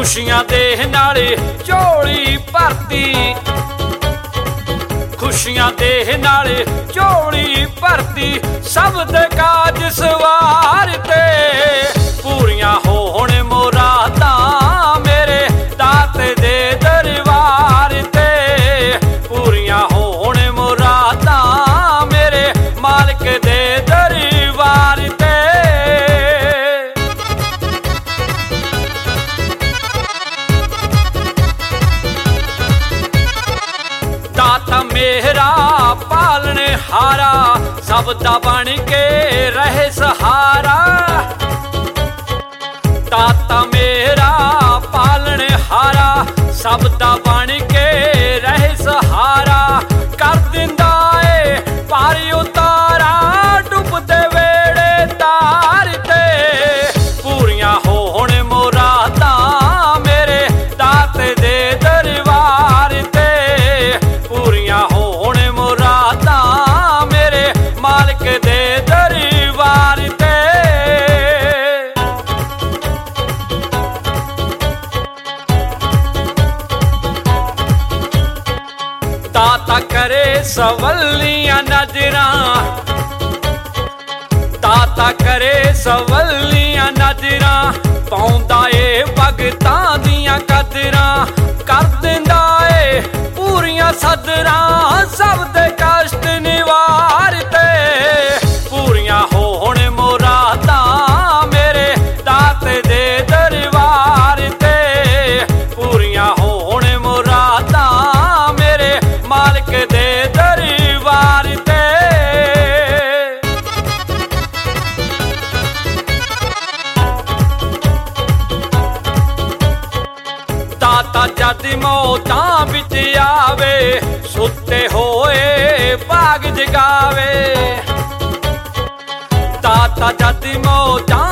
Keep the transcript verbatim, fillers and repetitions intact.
खुशियां दे नाले झोली भरती, खुशियां दे नाले झोली भरती, सब दे काज सवारते, पूरियां होण मुरादां मेरे दाते दे दरबार ते, पूरियां होण मुरादां मेरे मालिक दे दरबार ते। दाता मेरा पालने हारा, सब दा बन के रहे सहारा, दाता मेरा पालने हारा, सब दा बन के रहे सहारा, कर दिंदा ए पारी उतारा, डुबदे वेड़े तार ते, पूरियां होण मुरादां मेरे दाते दे दरबार ते, पूरियां होण मुरादां मेरे मालिक दे दरबार ते। दाता करे सवलियां नजरां, दाता करे सवलियां नजरां, पाउंदा ए भगतां दियां कदरां, कर दिंदा ए पूरियां सदरां, सब दे कष्ट निवारते, पूरियां होण मुरादां मेरे दाते दे दरबार ते, पूरियां होण मुरादां मेरे मालिक दे दरबार ते। दाता जद मौतां विच आवे, सुते होए भाग जगावे, दाता जद मौतां